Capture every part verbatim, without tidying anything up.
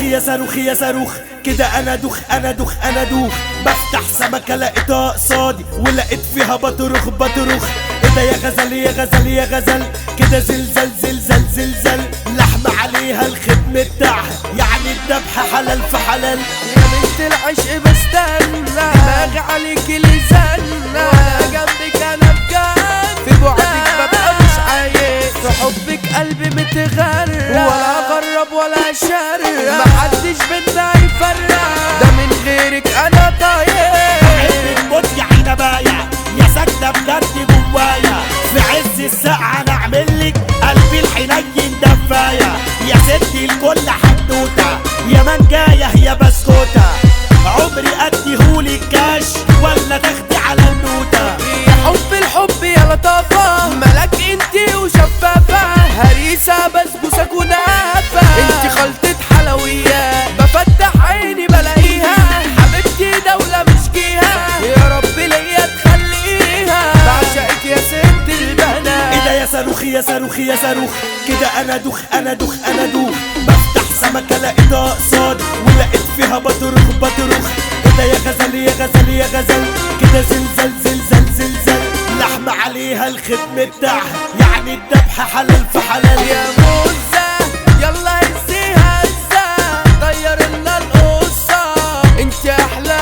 صاروخ يا صاروخ يا صاروخ كده انا دوخ انا دوخ انا دوخ. بفتح سمكة لقيتها قصادي ولقيت فيها بطروخ بطروخ. ايه ده يا غزل يا غزل يا غزل كده زلزال زلزال زلزال. لحمة عليها الختم بتاعها يعني الذبح حلال في حلال. يا بنت العشق بستنى دماغي عليكي لزنة وانا جنبك انا بجد. في بعدك ببقى مش عايز في حبك قلبي متغرق ولا اقرب ولا اشرق. محدش بينا يفرق ده من غيرك انا طاير. عينك موت يا عنباية يا ساكنة بجد جوايا. في عز السقعة انا اعملك قلبي الحنين دفاية. يا ستي الكل حدوتة يا منجاية يا بسكوتة. عمري اديهولك كاش ولا تاخدي على النوتة. يا حب الحب يا لطافة ملك انتي وشفافة. هريسة بسبوسة كنافة انتي خلطة حلويات. بفتح عيني بلاقيها حبيبتي دولة مش جيها. يا رب ليا تخليها بعشقك يا ست البنات. ايه ده يا صاروخ يا صاروخ يا صاروخ كده انا دوخ انا دوخ انا دوخ. بفتح سمكة لقيتها قصادي ولقيت فيها بطروخ بطروخ. ايه ده يا غزل يا غزل يا غزل كده زلزال زلزال زلزال. لحمة عليها الختم بتاعها يعني الذبح حلال في حلال. يا موزة يلا هزيها هزة طير لنا القصة. انت احلى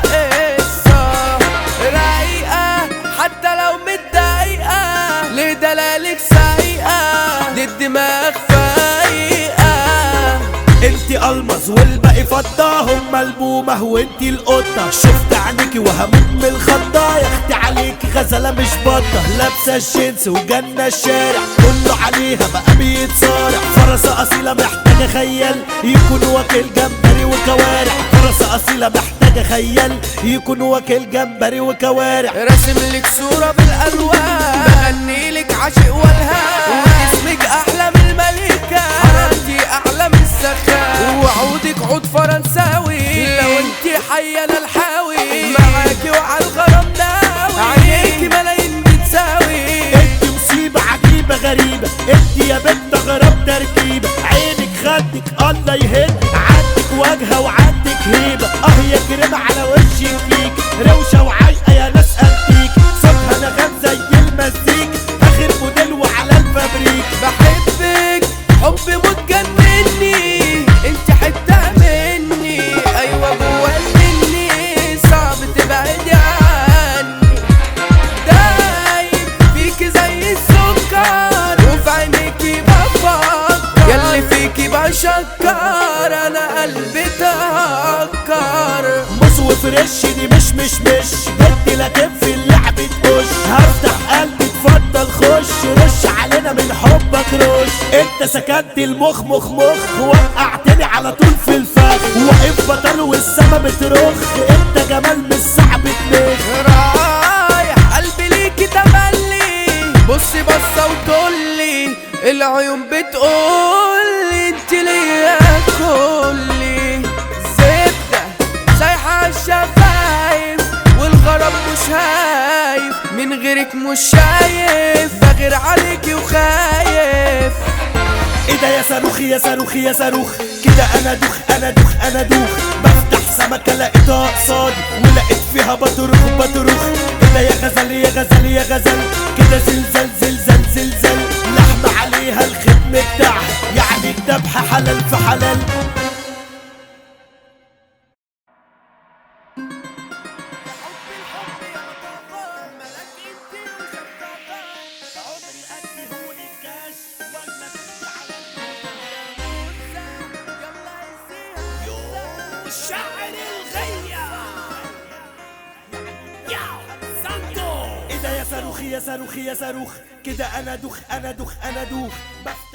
قصة رايقة حتى لو متضايقة. ليه دلالك سايقة للدماغ فايقة. انتي المظ والباقي فضة هم البومة وانتي القطة. شفت عينيكي وهموت من الخضة. يا اختي عليكي غزلة مش بطة. لابسة الجنس وجنة الشارع كله عليها بقى بيتصارع. فرسة أصيلة محتاجة خيال يكون واكل جمبري وكوارع. فرسة أصيلة محتاجة خيال يكون واكل جمبري وكوارع. راسم لك صورة بالألوان بغني لك عاشق والهام. واسمك أحلى من الملكة حرامتي أعلى من السخاء. وعودك عود فرنساوي لو انتي حية أنا الحاوي. معاكي وعلى الغرام ناوي عينيكي ملايين بتساوي. انتي مصيبة عجيبة غريبة انتي يا بنت غراب تركيبة. عينك خدك الله يهد عندك واجهة وعندك هيبة. اه يا كريمة على وشك ليك روشة وعايقة يا ناس انتيك. صوتها نغم زي المزيك اخر موديل وعلى الفابريك. بحبك حب متجنني انت حتة مني. ايوه جوا مني صعب تبعدي عني. دايب فيكي زي السكر وفي عينيكي بفكر. ياللي فيكي بشكر انا قلبي تهكر. مصو فريش دي مش مش مش بدي لكن في اللعب تخش. هفتح قلبي اتفضل خش رش علينا من حبك رش. انت سكنت المخ مخ مخ وقعتني على طول في الفخ. واقف بطل والسما بترخ انت جمال مش صعب تنخ. رايح قلبي ليكي تملي. بصي بصة وتقولي العيون بتقولي انت ليا كلي. زبدة سايحة عالشفايف والغرام مش هايف. من غيرك مش شايف بغير عليكي وخايف. ايه ده يا صاروخ يا صاروخ يا صاروخ كده انا دوخ انا دوخ انا دوخ. بفتح سمكة لقيتها قصادي ولقيت فيها بطروخ بطروخ. ايه ده يا غزل يا غزل يا غزل كده زلزال زلزال زلزال. لحمة عليها الختم بتاعها يعني الذبح حلال في حلال. الشاعر الغيا يا سانتو. ايه ده يا صاروخ يا صاروخ يا صاروخ كده انا دوخ انا دوخ انا دوخ.